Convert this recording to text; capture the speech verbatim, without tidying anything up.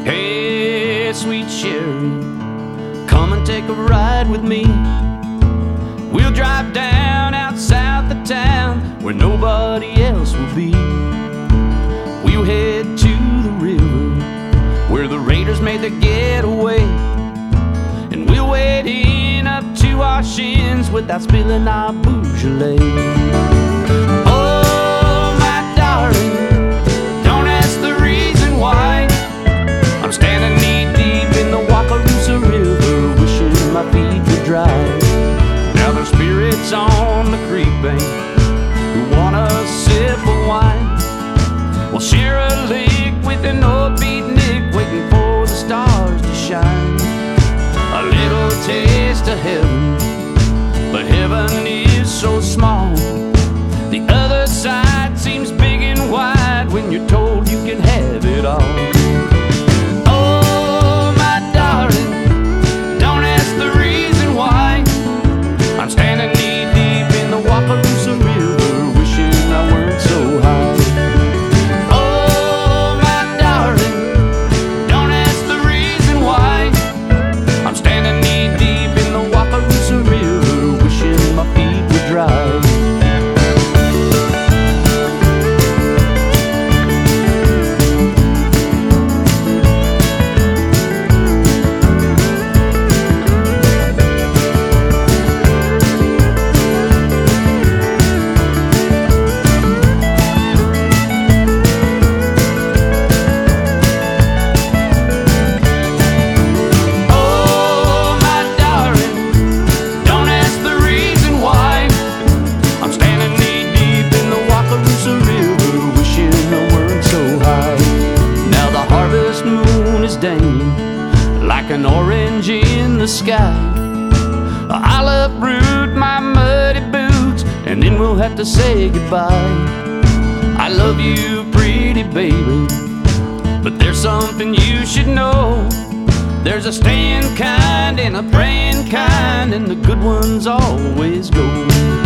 Hey, sweet Sherry, come and take a ride with me. We'll drive down out south of town where nobody else will be. We'll head to the river where the raiders made their getaway, and we'll wade in up to our shins without spilling our Beaujolais. Oh, my darling, don't ask the reason why I'm standing knee-deep in the Wakarusa River, wishing my feet were dry. Now there's spirits on the creek bank who want a sip of wine. We'll share a lick with an old beatnik waiting for the stars to shine. A little taste of heaven, but heaven is so small. The other side seems big and wide when you're told you can have it all. Oh, my darling, don't ask the reason why I'm standing knee-deep in the Wakarusa River, wishing I weren't so high. Oh, my darling, don't ask the reason why I'm standing knee-deep in the Wakarusa River, wishing my feet were dry. Like an orange in the sky, I'll uproot my muddy boots and then we'll have to say goodbye. I love you, pretty baby, but there's something you should know. There's a staying kind and a praying kind, and the good ones always go.